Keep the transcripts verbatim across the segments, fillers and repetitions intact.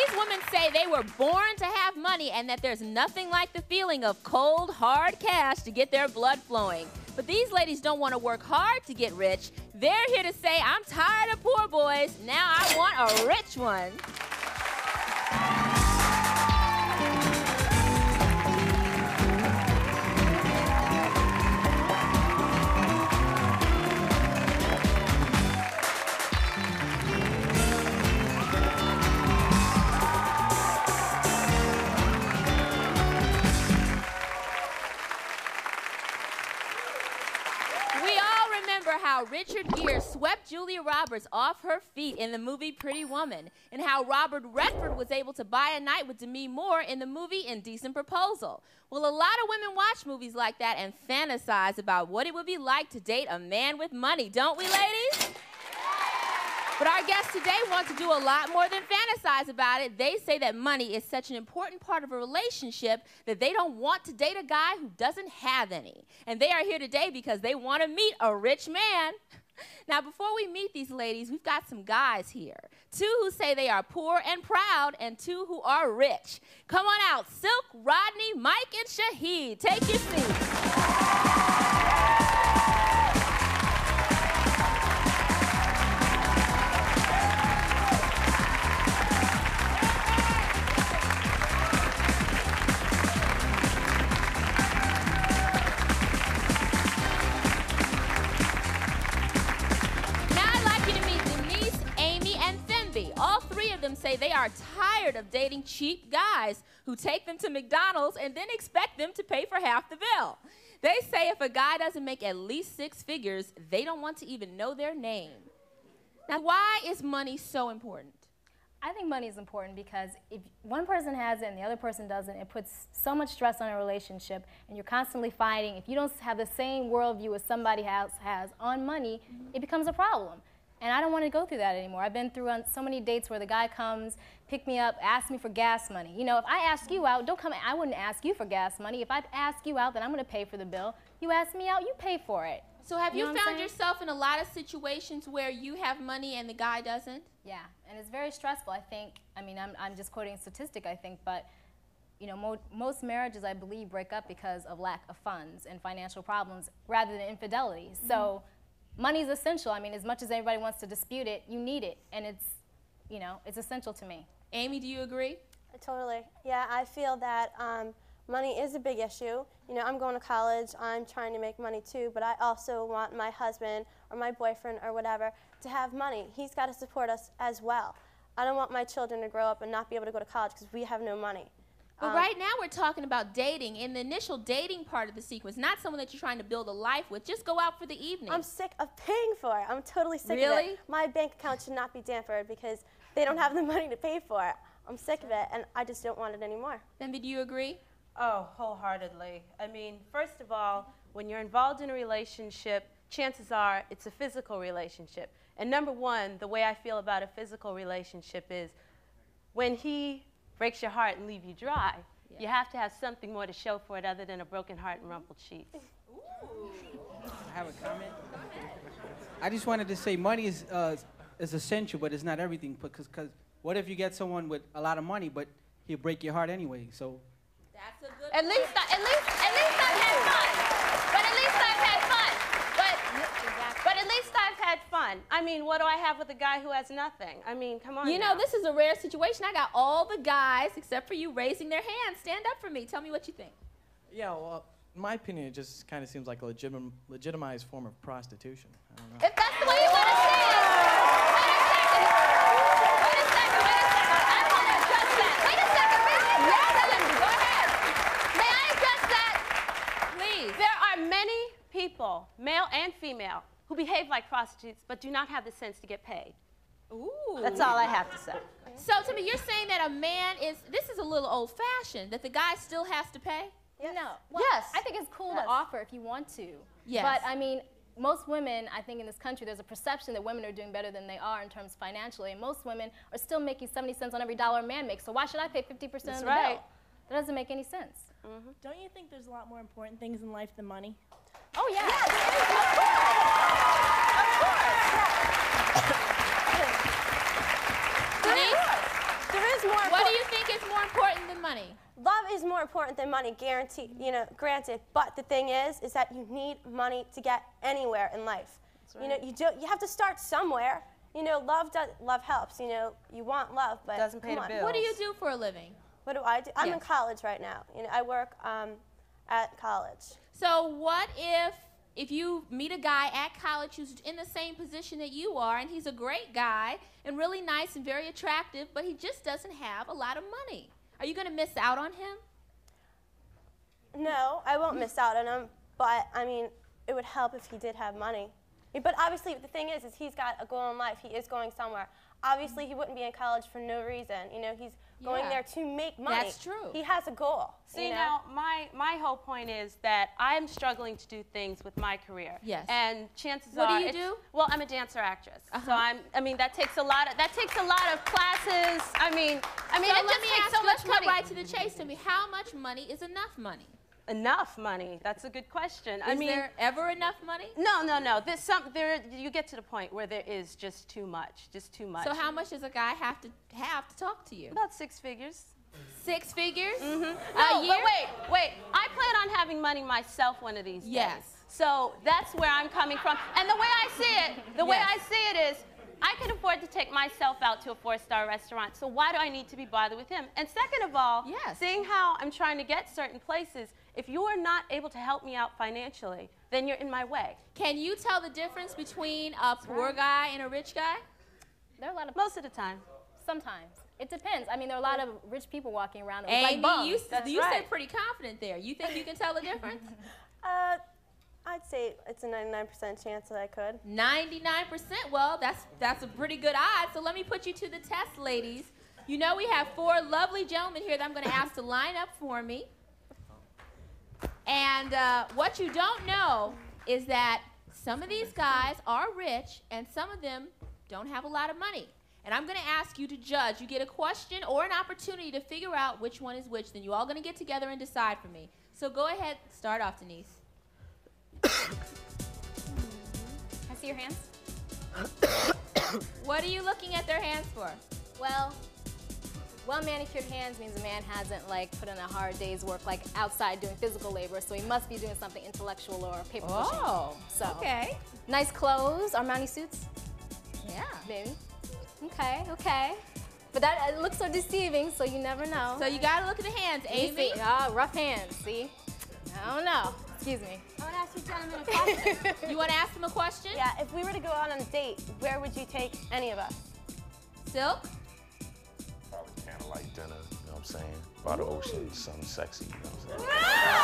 These women say they were born to have money and that there's nothing like the feeling of cold, hard cash to get their blood flowing. But these ladies don't want to work hard to get rich. They're here to say, I'm tired of poor boys. Now I want a rich one. How Richard Gere swept Julia Roberts off her feet in the movie Pretty Woman, and how Robert Redford was able to buy a night with Demi Moore in the movie Indecent Proposal. Well, a lot of women watch movies like that and fantasize about what it would be like to date a man with money, don't we, ladies? But our guests today want to do a lot more than fantasize about it. They say that money is such an important part of a relationship that they don't want to date a guy who doesn't have any. And they are here today because they want to meet a rich man. Now, before we meet these ladies, we've got some guys here. Two who say they are poor and proud, and two who are rich. Come on out, Silk, Rodney, Mike, and Shahid. Take your seats. Say they are tired of dating cheap guys who take them to McDonald's and then expect them to pay for half the bill. They say if a guy doesn't make at least six figures, they don't want to even know their name. Now, why is money so important? I think money is important because if one person has it and the other person doesn't, it puts so much stress on a relationship, and you're constantly fighting. If you don't have the same worldview as somebody else has on money, mm-hmm. it becomes a problem. And I don't want to go through that anymore. I've been through on so many dates where the guy comes, pick me up, ask me for gas money. You know, if I ask you out, don't come, I wouldn't ask you for gas money. If I ask you out, then I'm going to pay for the bill. You ask me out, you pay for it. So have you, you know found yourself in a lot of situations where you have money and the guy doesn't? Yeah, and it's very stressful, I think. I mean, I'm, I'm just quoting a statistic, I think, but you know, mo most marriages, I believe, break up because of lack of funds and financial problems rather than infidelity. Mm-hmm. So money is essential. I mean, as much as everybody wants to dispute it, you need it, and it's, you know, it's essential to me. Amy, do you agree? Totally. Yeah, I feel that um, money is a big issue. You know, I'm going to college, I'm trying to make money too, but I also want my husband or my boyfriend or whatever to have money. He's got to support us as well. I don't want my children to grow up and not be able to go to college because we have no money. But um, right now we're talking about dating. In the initial dating part of the sequence, not someone that you're trying to build a life with. Just go out for the evening. I'm sick of paying for it. I'm totally sick really? of it. My bank account should not be dampered because they don't have the money to pay for it. I'm sick of it, and I just don't want it anymore. Femby, do you agree? Oh, wholeheartedly. I mean, first of all, when you're involved in a relationship, chances are it's a physical relationship. And number one, the way I feel about a physical relationship is when he breaks your heart and leave you dry, yeah. you have to have something more to show for it other than a broken heart and rumpled sheets. I have a comment. I just wanted to say money is, uh, is essential, but it's not everything. Because cause what if you get someone with a lot of money, but he'll break your heart anyway? So that's a good at point. least, I, at least, at least I've had fun. But at least I've had fun. But, exactly. but at least I've had fun. I mean, what do I have with a guy who has nothing? I mean, come on. You now. know, this is a rare situation. I got all the guys, except for you, raising their hands. Stand up for me. Tell me what you think. Yeah, well, in my opinion, it just kind of seems like a legitim legitimized form of prostitution. I don't know. If that's the way you want to see it. Wait a second. Wait a second. I want to address that. Wait a second. Yes, Lindsay, go ahead. May I address that? Please. There are many people, male and female, who behave like prostitutes but do not have the sense to get paid. Ooh. That's all I have to say. So, to me, you're saying that a man is, this is a little old-fashioned, that the guy still has to pay? Yes. No. Well, yes. I think it's cool yes. to offer if you want to. Yes. But, I mean, most women, I think in this country, there's a perception that women are doing better than they are in terms financially, and most women are still making seventy cents on every dollar a man makes, so why should I pay fifty percent of the right. bill? That doesn't make any sense. Mm-hmm. Don't you think there's a lot more important things in life than money? Oh, yeah. Yes, of course. Of course. There is, there is more What is more important than money. Love is more important than money, guaranteed, you know, granted. But the thing is, is that you need money to get anywhere in life. Right. You know, you do, you have to start somewhere. You know, love does, love helps. You know, you want love, but Doesn't pay come the on. bills. What do you do for a living? What do I do? I'm in Yes. college right now. You know, I work um, at college. So what if if you meet a guy at college who's in the same position that you are, and he's a great guy and really nice and very attractive, but he just doesn't have a lot of money? Are you going to miss out on him? No, I won't miss out on him, but I mean, it would help if he did have money. But obviously, the thing is, is he's got a goal in life. He is going somewhere. Obviously, he wouldn't be in college for no reason. You know, he's going Yeah. there to make money. That's true. He has a goal. See, you know? now, my, my whole point is that I'm struggling to do things with my career. Yes. And chances What do are... you it's- do? Well, I'm a dancer actress. Uh-huh. So I'm, I mean, that takes a lot of, that takes a lot of classes. I mean, I mean, So it let just me takes ask so you, much let's cut money. right to the chase. To me, how much money is enough money? Enough money? That's a good question. Is I mean, there ever enough money? no, no, no. There's some, there, you get to the point where there is just too much, just too much. So how much does a guy have to have to talk to you? About six figures. Six figures? Mm-hmm. A No, year? but wait, wait. I plan on having money myself one of these days. Yes. So that's where I'm coming from. And the way I see it, the way Yes. I see it is, I can afford to take myself out to a four-star restaurant, so why do I need to be bothered with him? And second of all, Yes. seeing how I'm trying to get certain places, if you are not able to help me out financially, then you're in my way. Can you tell the difference between a poor guy and a rich guy? There are a lot of, Most of the time. sometimes. It depends. I mean, there are a lot of rich people walking around that look Amy, like bums. you, That's you right. said pretty confident there. You think you can tell the difference? Uh, I'd say it's a ninety-nine percent chance that I could. ninety-nine percent. Well, that's that's a pretty good odds. So let me put you to the test, ladies. You know we have four lovely gentlemen here that I'm going to ask to line up for me. And uh, what you don't know is that some of these guys are rich and some of them don't have a lot of money. And I'm going to ask you to judge. You get a question or an opportunity to figure out which one is which. Then you're all going to get together and decide for me. So go ahead. Start off, Denise. I see your hands. What are you looking at their hands for? Well, well manicured hands means a man hasn't like put in a hard day's work like outside doing physical labor, so he must be doing something intellectual or paper pushing. Oh, So, okay. nice clothes, Armani suits, Yeah. maybe. Okay, okay. But that it looks so deceiving, so you never know. So you got to look at the hands, You Amy. see, ah, rough hands. See, I don't know. Excuse me. I would ask you gentlemen a question. You want to ask them a question? Yeah, if we were to go out on a date, where would you take any of us? Silk? Probably candlelight dinner, you know what I'm saying? By the ocean, something sexy, you know what I'm saying?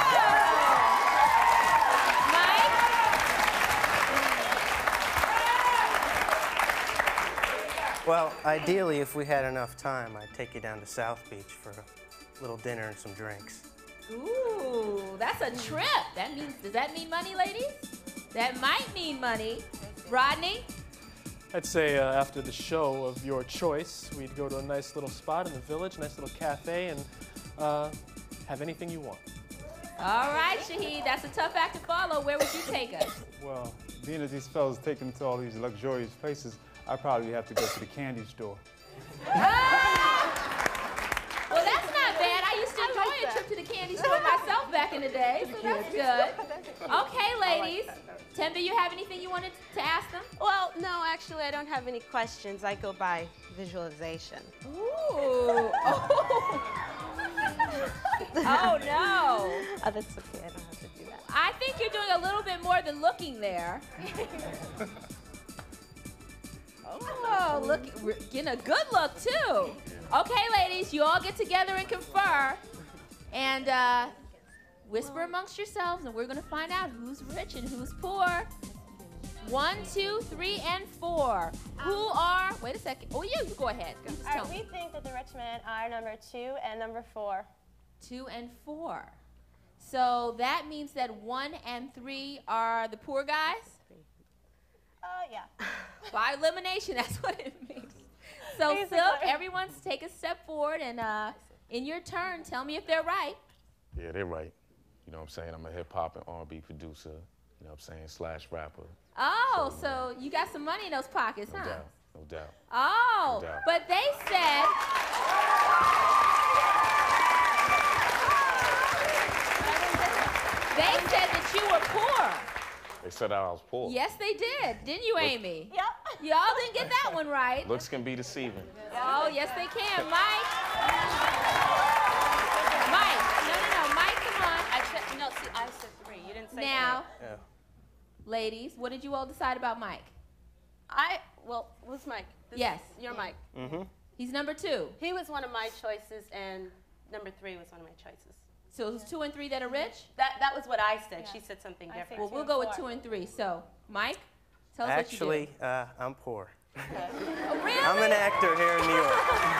Mike? Well, ideally, if we had enough time, I'd take you down to South Beach for a little dinner and some drinks. Ooh, that's a trip. That means, does that mean money, ladies? That might mean money. Rodney? I'd say uh, after the show of your choice, we'd go to a nice little spot in the village, nice little cafe, and uh, have anything you want. All right, Shahid, that's a tough act to follow. Where would you take us? Well, being that these fellas take them to all these luxurious places, I probably have to go to the candy store. Well, that's not bad. I used to enjoy a trip to the candy store myself back in the day, so that's good. Okay, ladies. Temba, you have anything you wanted to ask them? Well, no, actually, I don't have any questions. I go by visualization. Ooh. Oh. Oh, no. Oh, that's okay. I don't have to do that. I think you're doing a little bit more than looking there. Oh, look, we're getting a good look, too. Okay, ladies, you all get together and confer. And uh, whisper amongst yourselves, and we're going to find out who's rich and who's poor. One, two, three, and four. Who are, wait a second. Oh, you, you go ahead. Just All tell right, me. we think that the rich men are number two and number four. Two and four. So that means that one and three are the poor guys? Uh, yeah. By elimination, that's what it means. So, Basically. Silk, everyone's take a step forward, and uh, in your turn, tell me if they're right. Yeah, they're right. You know what I'm saying? I'm a hip-hop and R and B producer, you know what I'm saying, slash rapper. Oh, So, so you got some money in those pockets, No huh? doubt, no doubt. Oh, No doubt. but they said, They said that I was poor. Yes, they did. Didn't you, Look. Amy? Yep. Y'all didn't get that one right. Looks can be deceiving. Oh, yes, they can. Mike? Mike. No, no, no. Mike, come on. I said, no, see, I said three. You didn't say Now, Yeah. ladies, what did you all decide about Mike? I, well, who's Mike? This Yes. is your Mike. Mm-hmm. He's number two. He was one of my choices, and number three was one of my choices. So it was two and three that are rich? That, that was what I said. She said something I different. Well, two we'll and go with four. two and three. So, Mike, tell us Actually, uh, I'm poor. what you do. Oh, really? I'm an actor here in New York.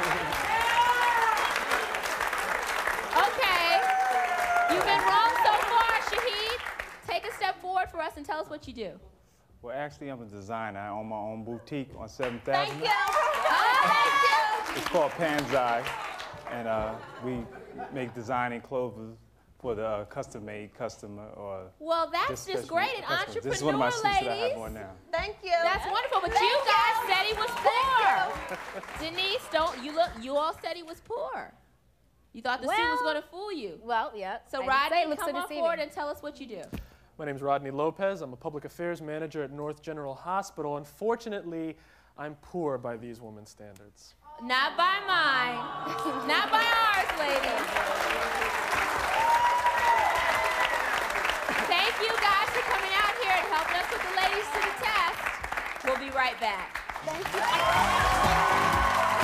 Okay. You've been wrong so far, Shahid. Take a step forward for us and tell us what you do. Well, actually, I'm a designer. I own my own boutique on seventh Thank Avenue. you. Oh, thank you. It's called Panzai, and uh, we make designing clothes for the uh, custom-made customer or Well, that's just special great. An customers. entrepreneur, This is one of my suits that I ladies. have on now. Thank you. That's wonderful. But you guys said he was poor. Denise, don't you look? You all said he was poor. You thought the suit was Well- going to fool you. Well, yeah. So, I did say Rodney, it looks so come on deceiving. forward and tell us what you do. My name's Rodney Lopez. I'm a public affairs manager at North General Hospital. Unfortunately, I'm poor by these women's standards. Not by mine. Not by ours, ladies. Thank you guys for coming out here and helping us with the ladies to the test. We'll be right back. Thank you.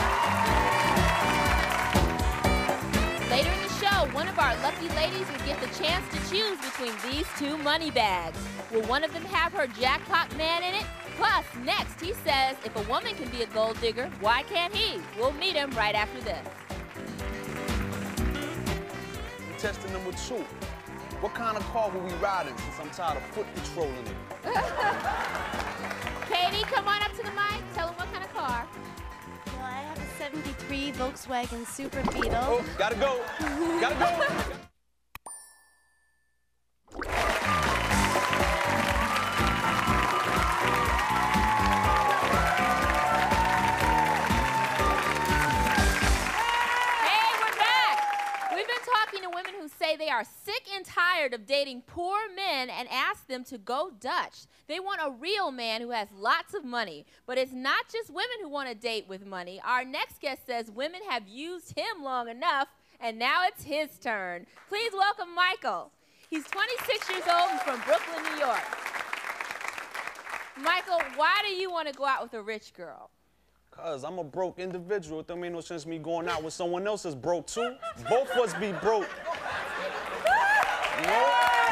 Later in the show, one of our lucky ladies will get the chance to choose between these two money bags. Will one of them have her jackpot man in it? Plus, next, he says if a woman can be a gold digger, why can't he? We'll meet him right after this. Contestant number two. What kind of car will we riding since I'm tired of foot patrolling it? Katie, come on up to the mic. Tell them what kind of car. Well, I have a seventy-three Volkswagen Super Beetle. Oh, gotta go. Gotta go. Hey, we're back. We've been talking to women who say they are sick and tired of dating poor men and ask them to go Dutch. They want a real man who has lots of money. But it's not just women who want to date with money. Our next guest says women have used him long enough, and now it's his turn. Please welcome Michael. He's twenty-six years old and from Brooklyn, New York. Michael, why do you want to go out with a rich girl? Cause I'm a broke individual. It don't make no sense me going out with someone else that's broke too. Both of us be broke. You know?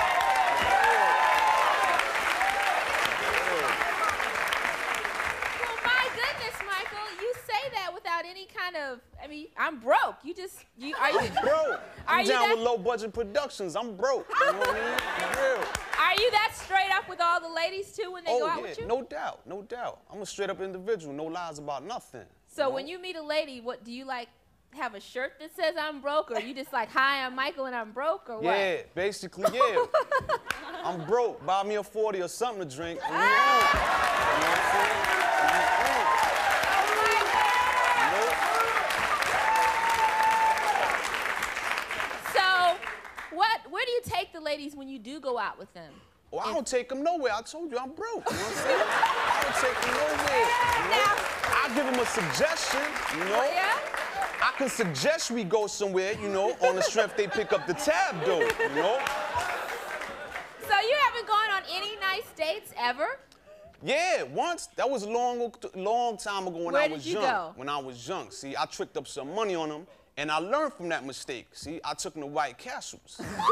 Well, my goodness, Michael, you say that without any kind of, I mean, I'm broke. You just, you are you? I'm broke. I'm Are you down that- with low budget productions. I'm broke. You know what I mean? For real. Are you that straight up with all the ladies too when they Oh go out yeah, with you? no doubt, no doubt. I'm a straight up individual. No lies about nothing. So you know? when you meet a lady, what do you like? Have a shirt that says I'm broke, or you just like, hi, I'm Michael and I'm broke, or what? Yeah, basically, yeah. I'm broke. Buy me a forty or something to drink. And you on. You know what I'm saying? So, what? Where do you take the ladies when you do go out with them? Well, I don't take them nowhere. I told you I'm broke. You know what I'm saying? I don't take them nowhere. You know? I give them a suggestion, you know? Yeah? I can suggest we go somewhere, you know, on the strength they pick up the tab, though, you know? So you haven't gone on any nice dates ever? Yeah, once. That was a long, long time ago when Where I did was you young. go? When I was young. See, I tricked up some money on them, and I learned from that mistake. See, I took them to White Castles. All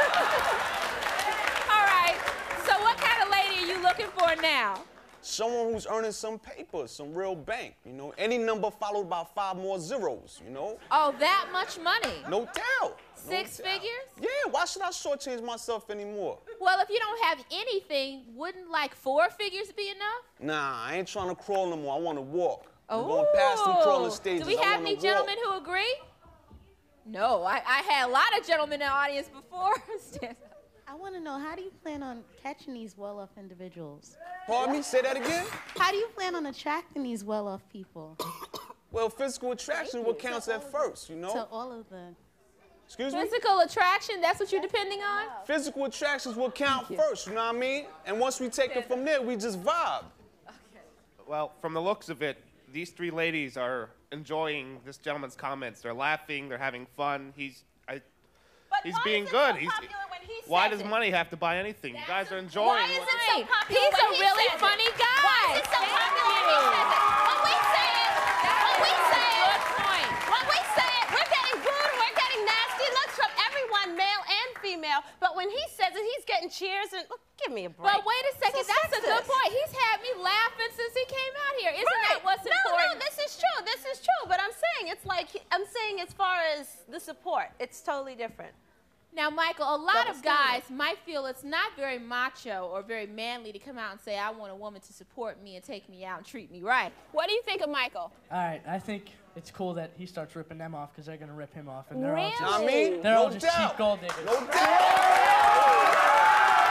right. So what kind of lady are you looking for now? Someone who's earning some paper, some real bank, you know? Any number followed by five more zeros, you know? Oh, that much money? No doubt. Six no doubt. figures? Yeah, why should I shortchange myself anymore? Well, if you don't have anything, wouldn't like four figures be enough? Nah, I ain't trying to crawl no more. I want to walk. I'm Oh. going past them crawling stages. Do we I have wanna any walk. gentlemen who agree? No, I, I had a lot of gentlemen in the audience before. I want to know, how do you plan on catching these well-off individuals? Pardon me? Say that again? How do you plan on attracting these well-off people? Well, physical attraction is what counts at first, you know? To all of them. Excuse me? Physical attraction, that's what you're depending on? Physical attractions will count first, you know what I mean? And once we take it from there, we just vibe. Well, from the looks of it, these three ladies are enjoying this gentleman's comments. They're laughing, they're having fun. He's I, he's being good. He's, why does money have to buy anything? You guys are enjoying. Why is it so popular? He's a really funny guy. Why is it so popular when he says it? When we say it, when we say it, when we say it, we're getting rude, we're getting nasty looks from everyone, male and female. But when he says it, he's getting cheers and look, give me a break. But wait a second, So that's a good sexist. point. He's had me laughing since he came out here. Isn't Right. that what's no, important? No, this is true. This is true. But I'm saying it's like I'm saying as far as the support, it's totally different. Now, Michael, a lot Double of guys might feel it's not very macho or very manly to come out and say, I want a woman to support me and take me out and treat me right. What do you think of Michael? All right, I think it's cool that he starts ripping them off because they're going to rip him off. And they're all Really? just, I mean, they're no all just doubt. cheap gold diggers. No doubt.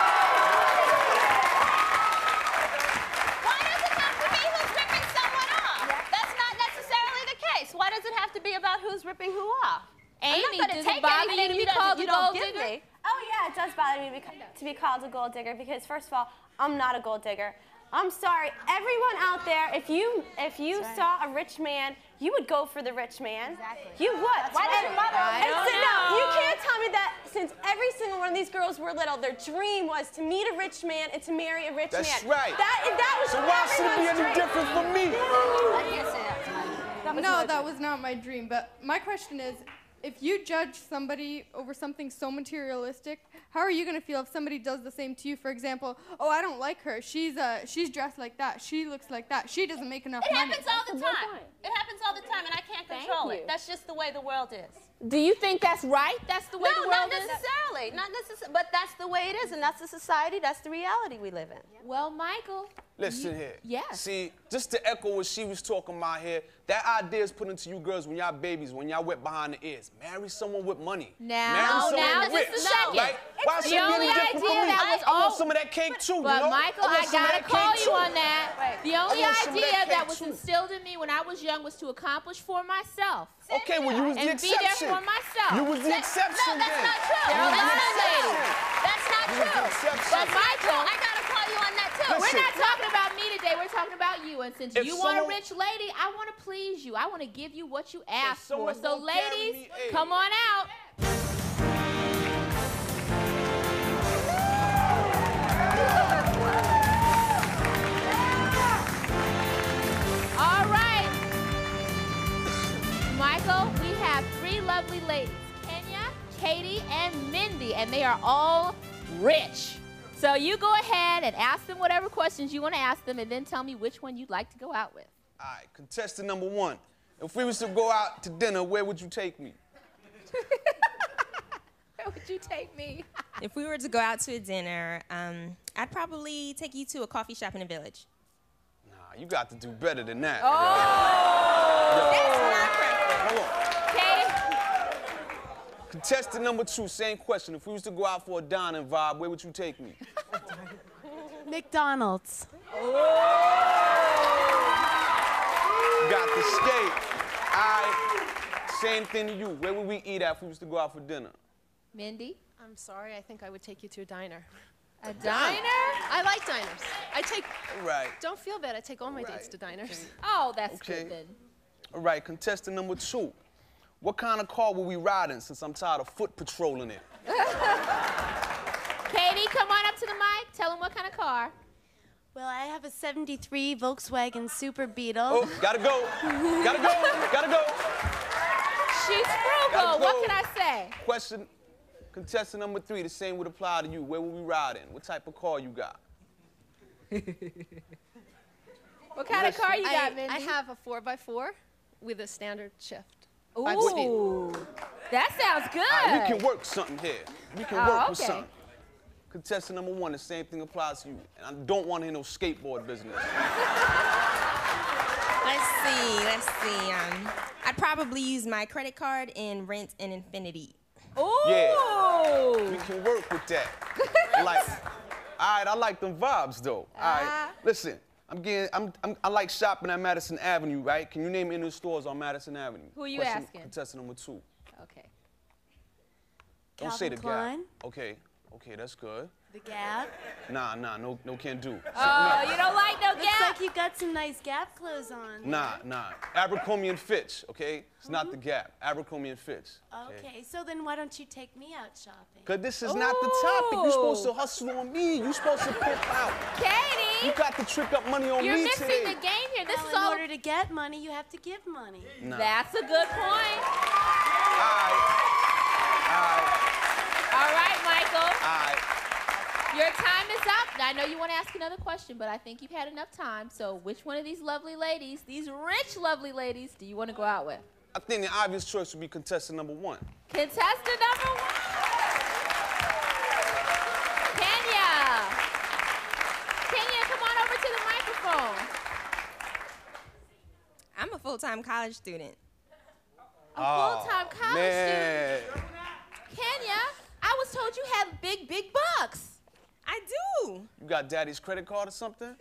Why does it have to be who's ripping someone off? That's not necessarily the case. Why does it have to be about who's ripping who off? Amy, I'm not gonna does take it bother anything you to be you called you a don't gold give digger? me. Oh yeah, it does bother me to be, to be called a gold digger because first of all, I'm not a gold digger. I'm sorry, everyone out there, if you if you That's right. saw a rich man, you would go for the rich man. Exactly. You would. That's Why does it bother And you? I so, don't no, you know. can't tell me that since every single one of these girls were little, their dream was to meet a rich man and to marry a rich That's man. right. That, that was So why should it be everyone's any dream. different for me? I can't say that. That was no, my that dream. was not my dream. But my question is, if you judge somebody over something so materialistic, how are you gonna feel if somebody does the same to you? For example, oh, I don't like her. She's uh, she's dressed like that. She looks like that. She doesn't make enough It money. happens all the time. It happens all the time, and I can't Thank control you. it. That's just the way the world is. Do you think that's right? That's the way no, the world not is? necessarily. Not necessarily. But that's the way it is, and that's the society. That's the reality we live in. Well, Michael. Listen here. Yes. See, just to echo what she was talking about here, that idea is put into you girls when y'all babies, when y'all wet behind the ears. Marry someone with money. Now, Marry someone now, rich. just a second. Right? Why The should it be only any different idea from me? that was I want all- some of that cake too, But you know? Michael, I, want I some of gotta that call cake you too. on that. The only want some of that idea cake that was too. instilled in me when I was young was to accomplish for myself. Okay, well, you was the and be there exception. for myself. You was the exception No, that's then. not true. There are a You lot was of the ladies. exception. That's not You was the true. exception. But Michael, I gotta call you on that too. we're Listen. not talking about me today. We're talking about you. And since If you want a someone- rich lady, I want to please you. I want to give you what you asked for. someone So, gonna carry ladies, me, hey. come on out. All right. Michael, we have three lovely ladies, Kenya, Katie, and Mindy, and they are all rich. So you go ahead and ask them whatever questions you want to ask them, and then tell me which one you'd like to go out with. All right, contestant number one. If we was to go out to dinner, where would you take me? Where would you take me? If we were to go out to a dinner, um, I'd probably take you to a coffee shop in the village. Nah, you got to do better than that. That's Hold on. Katie? Contestant number two, same question. If we was to go out for a dining vibe, where would you take me? McDonald's. Got the skate. All right, same thing to you. Where would we eat at if we was to go out for dinner? Mindy? I'm sorry, I think I would take you to a diner. A diner? I like diners. I take. All right. Don't feel bad. I take all my dates to diners. Oh, that's Okay. good then. All right, contestant number two. What kind of car will we ride in since I'm tired of foot patrolling it? Katie, come on up to the mic. Tell them what kind of car. Well, I have a seventy-three Volkswagen Super Beetle. Oh, gotta go. Gotta go. Gotta go. She's frugal. Gotta What go. can I say? Question, contestant number three, the same would apply to you. Where will we ride in? What type of car you got? What kind of car you I, got, Mindy? I have a four by four with a standard shift. Ooh, that sounds good. All right, we can work something here. We can Oh, work with okay. something. Contestant number one, the same thing applies to you. And I don't want to hear no skateboard business. Let's see, let's see. Um, I'd probably use my credit card and rent an Infinity. Ooh. Yeah, we can work with that. Like, all right, I like them vibes though. All right, listen, I'm getting, I'm, I'm, I like shopping at Madison Avenue, right? Can you name any of the stores on Madison Avenue? Who are you Question- asking? Contestant number two. Okay. Don't say the Klein? Gap. Okay, okay, that's good. The Gap? Nah, nah, no, no, can't do. Oh, you don't like no Looks Gap? like you got some nice Gap clothes on. Nah, nah. Abercrombie and Fitch, okay? It's not the Gap. Abercrombie and Fitch. Okay. okay, so then why don't you take me out shopping? Because this is not the topic. You're supposed to hustle on me. You're supposed to pimp out. Katie! You got to trick up money on You're me missing today. the game here. This well, is in all. order to get money, you have to give money. Nah. That's a good point. All right. All right. All right, Michael. All right. Your time is up. I know you want to ask another question, but I think you've had enough time. So which one of these lovely ladies, these rich lovely ladies, do you want to go out with? I think the obvious choice would be contestant number one. Contestant number one. Kenya. Kenya, come on over to the microphone. I'm a full-time college student. A full-time college man. student. Kenya, I was told you had big, big bucks. I do. You got daddy's credit card or something?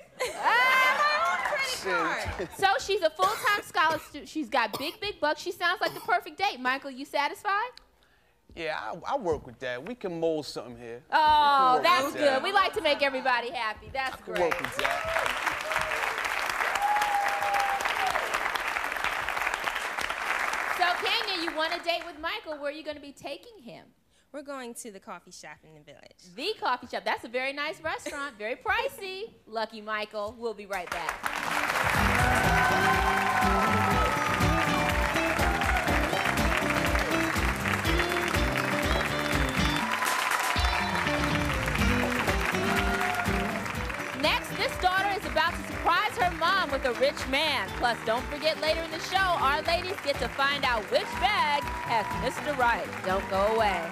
Credit So she's a full-time scholar student. She's got big, big bucks. She sounds like the perfect date. Michael, you satisfied? Yeah, I, I work with that. We can mold something here. Oh, work that's with good. that. We like to make everybody happy. That's I can great. work with that. So, Kenya, you want a date with Michael. Where are you going to be taking him? We're going to the coffee shop in the village. The coffee shop. That's a very nice restaurant. Very pricey. Lucky Michael. We'll be right back. Next, this daughter is about to surprise her mom with a rich man. Plus, don't forget later in the show, our ladies get to find out which bag has Mister Right. Don't go away.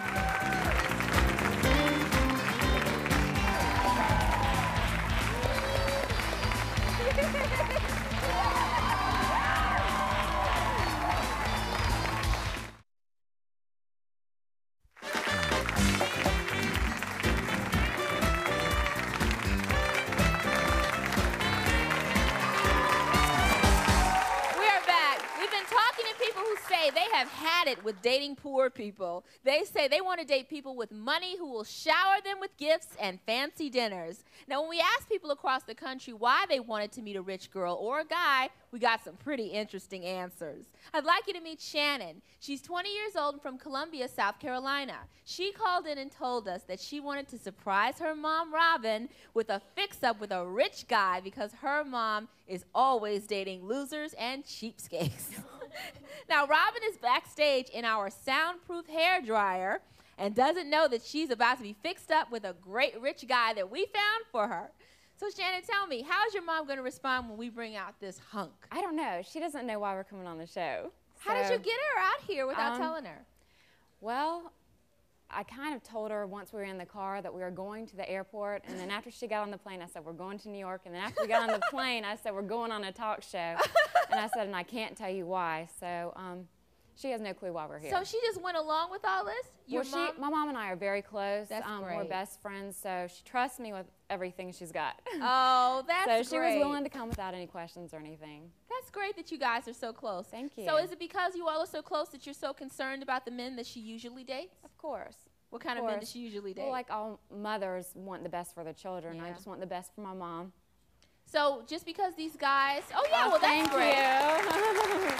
They have had it with dating poor people. They say they want to date people with money who will shower them with gifts and fancy dinners. Now, when we asked people across the country why they wanted to meet a rich girl or a guy, we got some pretty interesting answers. I'd like you to meet Shannon. She's twenty years old and from Columbia, South Carolina. She called in and told us that she wanted to surprise her mom, Robin, with a fix-up with a rich guy because her mom is always dating losers and cheapskates. Now, Robin is backstage in our soundproof hair dryer and doesn't know that she's about to be fixed up with a great rich guy that we found for her. So, Shannon, tell me, how's your mom going to respond when we bring out this hunk? I don't know. She doesn't know why we're coming on the show. How did So, you get her out here without um, telling her? Well, I kind of told her once we were in the car that we were going to the airport, and then after she got on the plane, I said, we're going to New York, and then after we got on the plane, I said, we're going on a talk show, and I said, and I can't tell you why, so um, she has no clue why we're here. So she just went along with all this? Your well, mom? she, my mom and I are very close. That's um, great. We're best friends, so she trusts me with everything she's got. Oh, that's So she great. was willing to come without any questions or anything. That's great that you guys are so close. Thank you. So is it because you all are so close that you're so concerned about the men that she usually dates? Of course. What kind of, men does she usually date? Well, like all mothers want the best for their children. Yeah. I just want the best for my mom. So just because these guys, oh yeah, Oh, well that's thank great. you.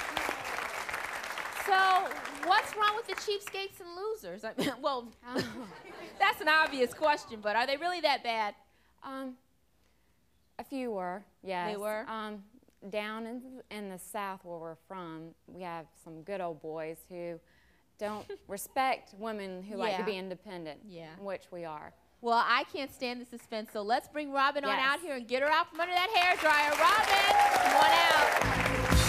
So what's wrong with the cheapskates and losers? I mean, well, that's an obvious question, but are they really that bad? Um, a few were, yes. They were? Um, down in, in the South where we're from, we have some good old boys who don't respect women who like to Yeah. be independent, Yeah. which we are. Well, I can't stand the suspense, so let's bring Robin on Yes. out here and get her out from under that hair dryer. Robin, come on out.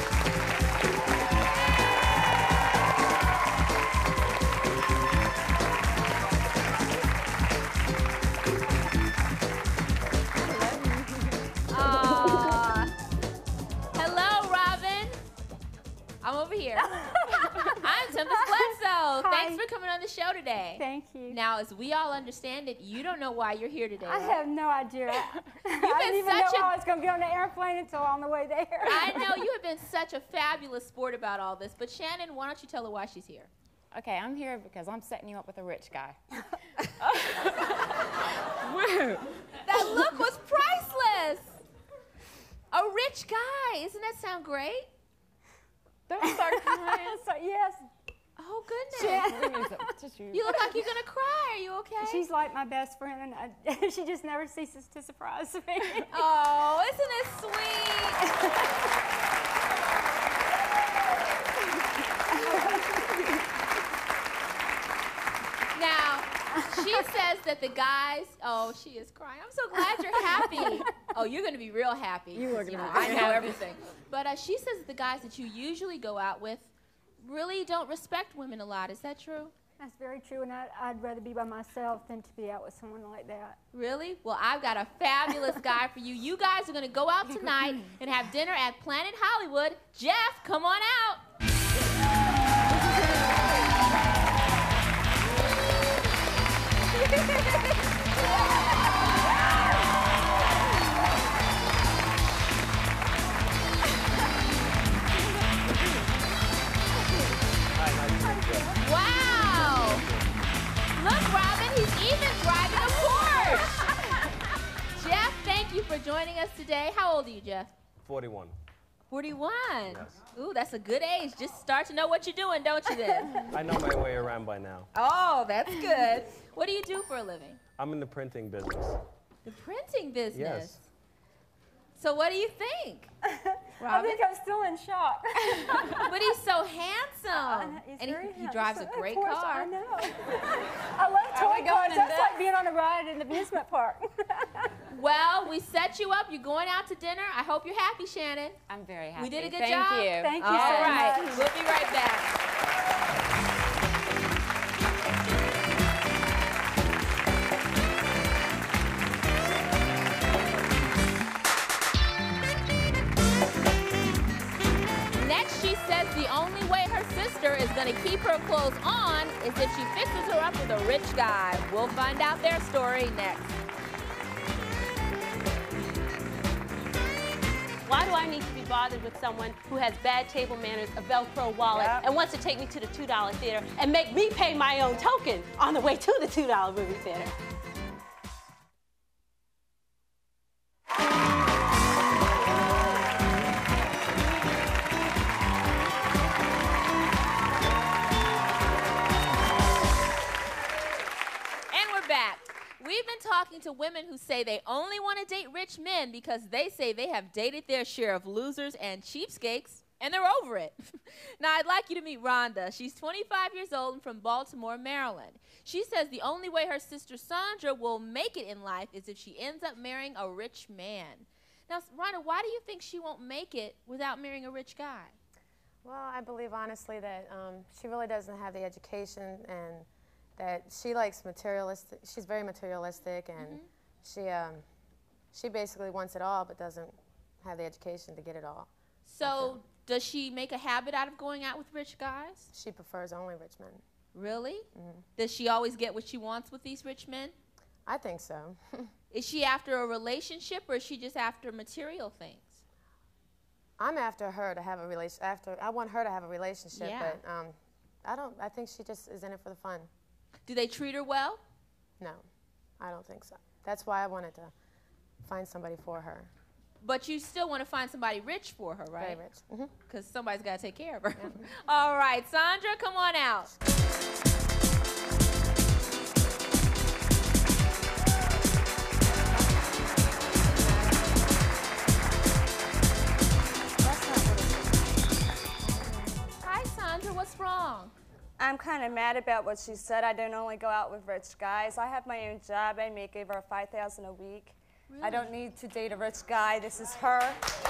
Aw. Hello, Robin. I'm over here. I'm Tempest Bledsoe. Thanks for coming on the show today. Thank you. Now, as we all understand it, you don't know why you're here today. I right? have no idea. I been didn't even know such a- I was going to be on the airplane until on the way there. I know you have been such a fabulous sport about all this, but Shannon, why don't you tell her why she's here? Okay, I'm here because I'm setting you up with a rich guy. That look was priceless. A rich guy. Doesn't that sound great? Don't start crying. So, yes. Oh, goodness. You look like you're going to cry. Are you okay? She's like my best friend, and I, she just never ceases to surprise me. Oh, isn't it sweet? Now, she says that the guys, oh, she is crying. I'm so glad you're happy. Oh, you're going to be real happy. You are you gonna know, be I know happy. everything. But uh, she says that the guys that you usually go out with really don't respect women a lot. Is that true? That's very true, and I, I'd rather be by myself than to be out with someone like that. Really? Well, I've got a fabulous guy for you. You guys are going to go out tonight and have dinner at Planet Hollywood. Jeff, come on out. Wow! Look, Robin, he's even driving a Porsche. Jeff, thank you for joining us today. How old are you, Jeff? forty-one. forty-one. Yes. Ooh, that's a good age. Just start to know what you're doing, don't you then? I know my way around by now. Oh, that's good. What do you do for a living? I'm in the printing business. The printing business. Yes. So what do you think? I think I'm still in shock. But he's so handsome. He's and very he, he handsome. drives a Of great course, car. I know. I love Are we toy going cars. in That's depth? like being on a ride in the amusement park. Well, we set you up. You're going out to dinner. I hope you're happy, Shannon. I'm very happy. We did a good Thank job. you. Thank you All so right. much. We'll be right back. Next, she says the only way her sister is going to keep her clothes on is if she fixes her up with a rich guy. We'll find out their story next. Why do I need to be bothered with someone who has bad table manners, a Velcro wallet, Yep. and wants to take me to the two dollar theater and make me pay my own token on the way to the two dollar movie theater? And we're back. We've been talking to women who say they only want to date rich men because they say they have dated their share of losers and cheapskates, and they're over it. Now, I'd like you to meet Rhonda. She's twenty-five years old and from Baltimore, Maryland. She says the only way her sister Sandra will make it in life is if she ends up marrying a rich man. Now, Rhonda, why do you think she won't make it without marrying a rich guy? Well, I believe honestly that um, she really doesn't have the education, and that she likes materialistic. She's very materialistic, and Mhm. she um, she basically wants it all, but doesn't have the education to get it all. So, does she make a habit out of going out with rich guys? She prefers only rich men. Really? Mhm. Does she always get what she wants with these rich men? I think so. Is she after a relationship, or is she just after material things? I'm after her to have a relation. After I want her to have a relationship, Yeah. but um, I don't. I think she just is in it for the fun. Do they treat her well? No, I don't think so. That's why I wanted to find somebody for her. But you still want to find somebody rich for her, right? Very rich. Mhm. Because somebody's got to take care of her. All right, Sandra, come on out. Hi, Sandra. What's wrong? I'm kind of mad about what she said. I don't only go out with rich guys. I have my own job. I make over five thousand dollars a week. I don't need to date a rich guy. This is her.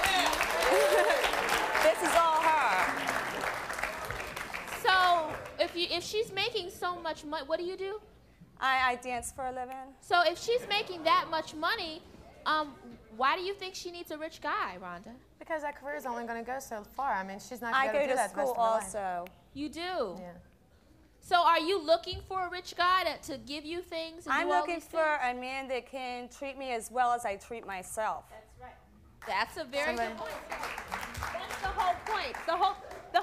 This is all her. So, if you if she's making so much money, what do you do? I, I dance for a living. So, if she's making that much money, um, why do you think she needs a rich guy, Rhonda? Because that career is only going to go so far. I mean, she's not I going go to do to that the rest school of her life. also. You do? Yeah. So, are you looking for a rich guy to, to give you things? And I'm do all looking these for things? a man that can treat me as well as I treat myself. That's a very Somebody- good point. That's the whole point. The whole, the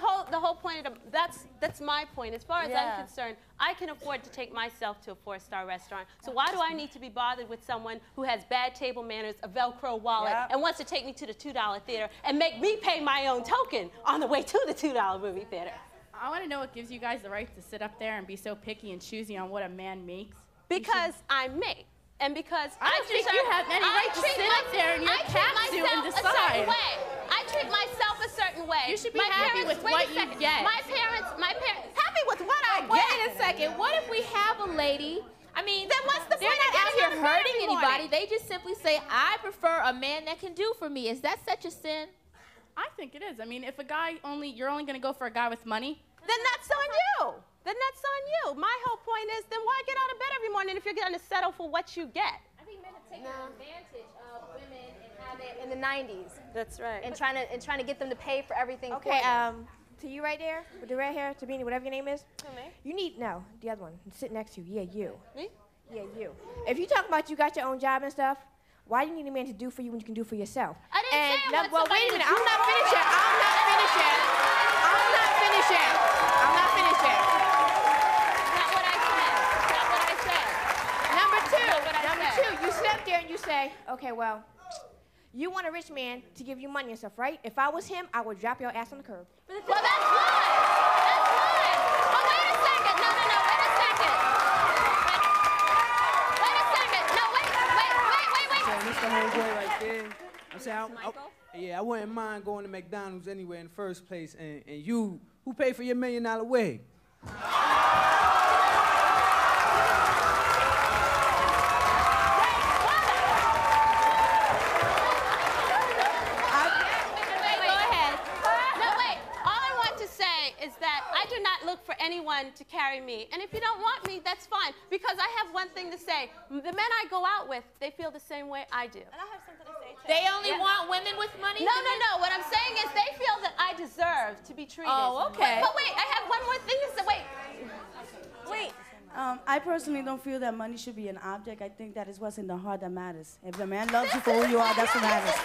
whole the whole point of the, that's that's my point. As far as Yeah. I'm concerned, I can afford to take myself to a four-star restaurant. So why do I need to be bothered with someone who has bad table manners, a Velcro wallet, Yep. and wants to take me to the two dollar theater and make me pay my own token on the way to the two dollar movie theater? I want to know what gives you guys the right to sit up there and be so picky and choosy on what a man makes. Because I'm me. And because I don't think deserve- you have any I right to treat sit my- up there in your I treat catsuit and myself a certain decide. way. I treat myself a certain way. You should be my happy parents, with wait what a you second. get. My parents, my parents, happy with what I get. Wait a second. What if we have a lady? I mean, then what's the they're point of not out getting here out of bed hurting every anybody. morning? They just simply say, "I prefer a man that can do for me." Is that such a sin? I think it is. I mean, if a guy only, you're only going to go for a guy with money. Then that's on you. Then that's on you. My whole point is, then why get out of bed every morning if you're going to settle for what you get? I think men have taken advantage of women and how they in the nineties. That's right. And trying to and trying to get them to pay for everything. Okay, for them. um, to you right there, with the red hair, Tabini, whatever your name is. me? You need, no, the other one, sit next to you. Yeah, you. Me? Yeah, you. If you talk about you got your own job and stuff, why do you need a man to do for you when you can do for yourself? I didn't and say I now- want well, somebody wait a to minute. do I'm not for finished me. yet. I'm not finished yet. I'm not finished yet. I'm not finished yet. Not what I said. Not what I said. Number two. Not what I Number said. two. You sit up there and you say, okay, well, you want a rich man to give you money and stuff, right? If I was him, I would drop your ass on the curb. Well, that's fine. That's fine. Oh, wait a second. No, no, no. Wait a second. Wait a second. No, wait, wait, wait, wait, wait. So Mister Homeboy right there. I'm saying, I, I, yeah, I wouldn't mind going to McDonald's anyway in the first place. And, and you, who paid for your million dollar wig? Wait, go ahead. No, wait. All I want to say is that I do not look for anyone to carry me. And if you don't want me, that's fine. Because I have one thing to say. The men I go out with, they feel the same way I do. And I have something to say too. They only want women with money? No, no, no. What I'm saying is they feel that I deserve to be treated. Oh, okay. But, but wait, I have one more thing to say. Wait. Wait. Um, I personally don't feel that money should be an object. I think that is what's in the heart that matters. If the man loves you for who you are, that's what matters.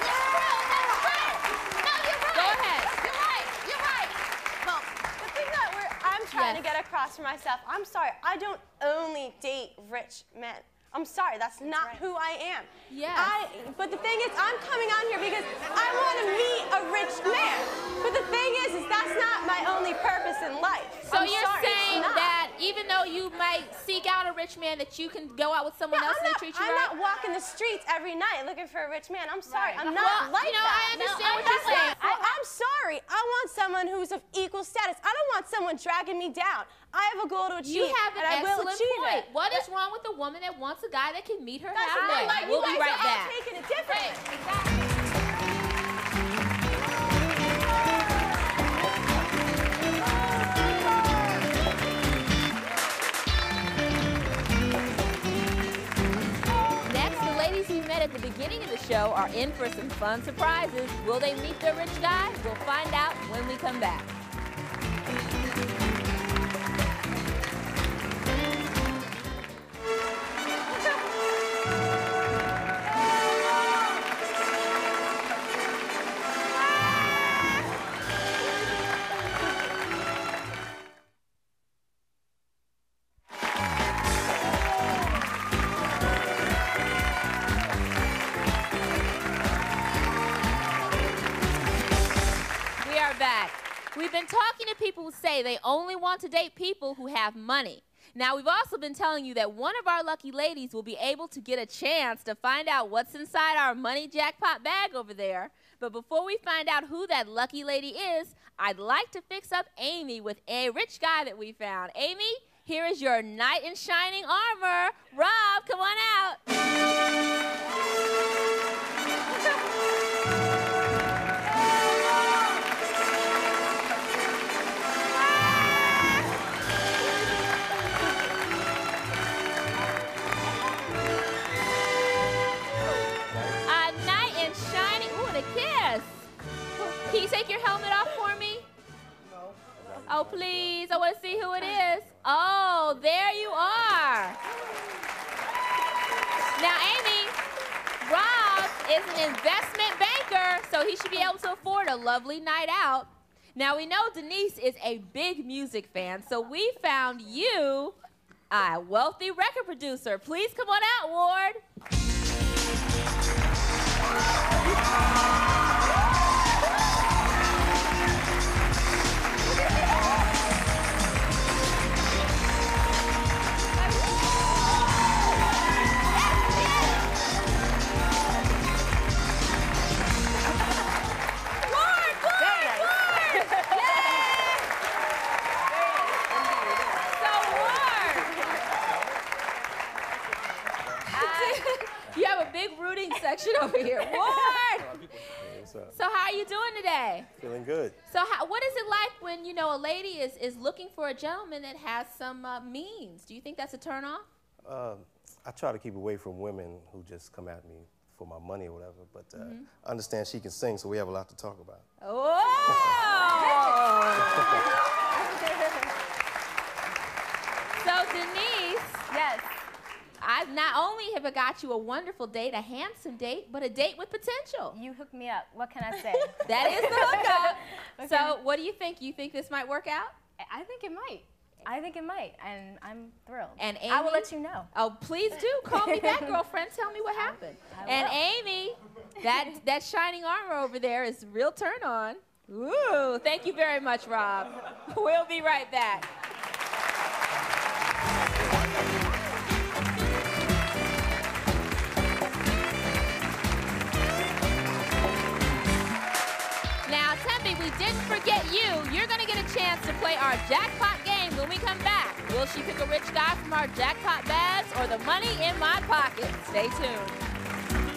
Go ahead. You're right. You're right. Well, the thing that we're, I'm trying to get across for myself, I'm sorry, I don't only date rich men. I'm sorry, that's not who I am. Yes. I, but the thing is, I'm coming on here because I want to meet a rich man. But the thing is, is that's not my only purpose in life. So I'm you're sorry, it's saying not. that even though you might seek out a rich man, that you can go out with someone Yeah, else I'm and not, they treat you I'm right? not walking the streets every night looking for a rich man. I'm sorry, Right. I'm not Well, like you know, that. I understand No, what you're that's saying. not- I, I'm sorry. I want someone who's of equal status. I don't want someone dragging me down. I have a goal to achieve, You have an and I will excellent achieve point. it. What is wrong with a woman that wants a guy that can meet her That's the halfway? thing, like, you We'll be guys right are all back. taking it differently. Next, the ladies we met at the beginning of the show are in for some fun surprises. Will they meet their rich guy? We'll find out when we come back. We are back. We've been talking to people who say they only want to date people who have money. Now, we've also been telling you that one of our lucky ladies will be able to get a chance to find out what's inside our money jackpot bag over there. But before we find out who that lucky lady is, I'd like to fix up Amy with a rich guy that we found. Amy, here is your knight in shining armor. Rob, come on out. A knight in shining. Ooh, and a kiss. Can you take your helmet off for me? No. Oh, please. I want to see who it is. Oh, there you are. Now, Amy, Rob is an investment banker, so he should be able to afford a lovely night out. Now, we know Denise is a big music fan, so we found you a wealthy record producer. Please come on out, Ward. You have a big rooting section over here. Ward! What's up? So how are you doing today? Feeling good. So how, what is it like when, you know, a lady is, is looking for a gentleman that has some uh, means? Do you think that's a turn off? Uh, I try to keep away from women who just come at me for my money or whatever, but uh, Mhm. I understand she can sing, so we have a lot to talk about. Oh! So Denise, yes, I not only have I got you a wonderful date, a handsome date, but a date with potential. You hooked me up. What can I say? That is the hookup. Okay. So what do you think? You think this might work out? I think it might. I think it might, and I'm thrilled. And Amy, I will let you know. Oh, please do. Call me back, girlfriend. Tell me what happened. I And will. Amy, that, that shining armor over there is real turn on. Ooh, thank you very much, Rob. We'll be right back. Now, Tempe, we didn't forget you. You're going to get a chance to play our jackpot game when we come back. Will she pick a rich guy from our jackpot bags or the money in my pocket? Stay tuned.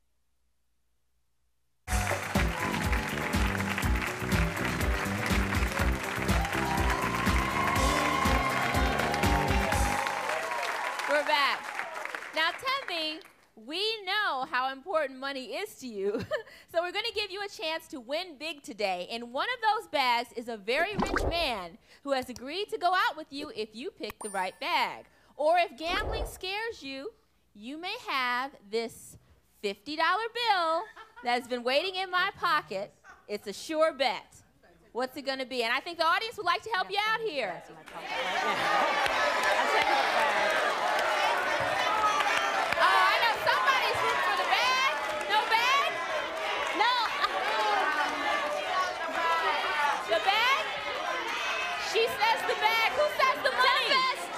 We're back. Now, Tempe, we know how important money is to you, so we're going to give you a chance to win big today. And one of those bags is a very rich man who has agreed to go out with you if you pick the right bag. Or if gambling scares you, you may have this fifty dollar bill that has been waiting in my pocket. It's a sure bet. What's it going to be? And I think the audience would like to help you out here. Oh, I know somebody's rooting for the bag. No bag? No. The bag? She says the bag. Who says the money?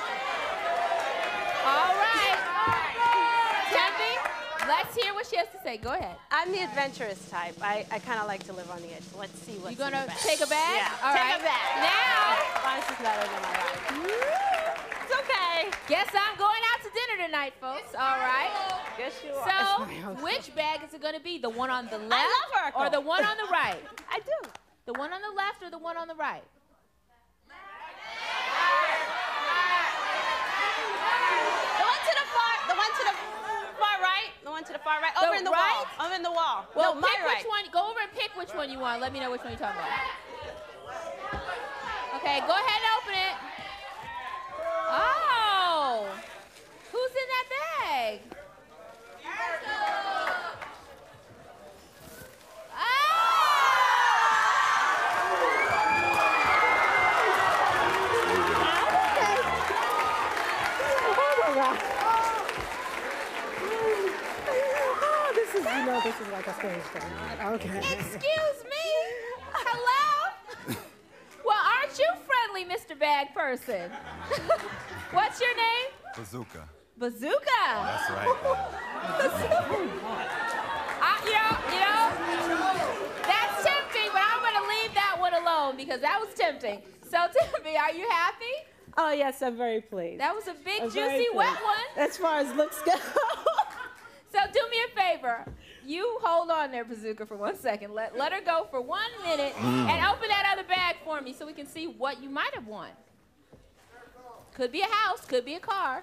All right. Tempe, let's hear what she has to say. Go ahead. I'm the adventurous type. I, I kind of like to live on the edge. Let's see what's You gonna in the bag. take a bag? Yeah, All take right. a bag. Now. Life is better than my life. It's okay. Guess I'm going out to dinner tonight, folks. All right. Guess you are. So, which bag is it going to be? The one on the left love Urkel. or the one on the right? I do. The one on the left or the one on the right? The one to the far, the one to the far right, the one to the far right, over The in the right? wall, over in the wall. Well, no, my pick right. which one. Go over and pick which one you want. Let me know which one you're talking about. Okay, go ahead and open it. Oh, who's in that bag? Oh, this is, you know, this is like a stage thing. Okay. Excuse me. Hello? Well, aren't you friendly, Mister Bag Person? What's your name? Bazooka. Bazooka. That's right. I, you know, you know, that's tempting, but I'm going to leave that one alone because that was tempting. So, Timothy, are you happy? Oh, yes, I'm very pleased. That was a big, I'm very juicy, wet pleased. one. As far as looks go. So do me a favor. You hold on there, Bazooka, for one second. Let, let her go for one minute Mm. and open that other bag for me so we can see what you might have won. Could be a house, could be a car.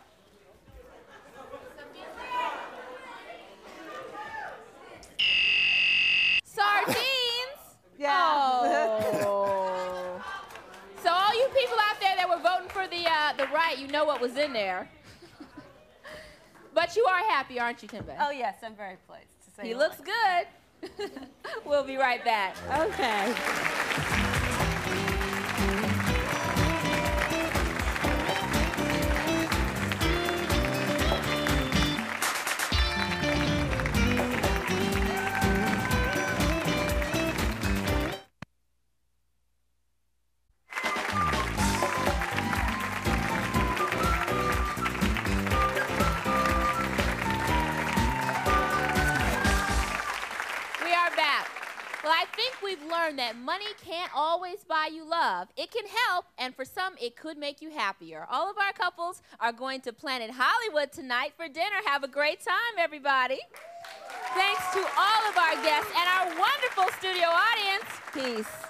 Sardines? Yeah. Oh. So all you people out there that were voting for the, uh, the right, you know what was in there. But you are happy, aren't you, Timbe? Oh, yes, I'm very pleased to say He the looks least. good. We'll be right back. Okay. learned that money can't always buy you love. It can help, and for some, it could make you happier. All of our couples are going to Planet Hollywood tonight for dinner. Have a great time, everybody. Thanks to all of our guests and our wonderful studio audience. Peace.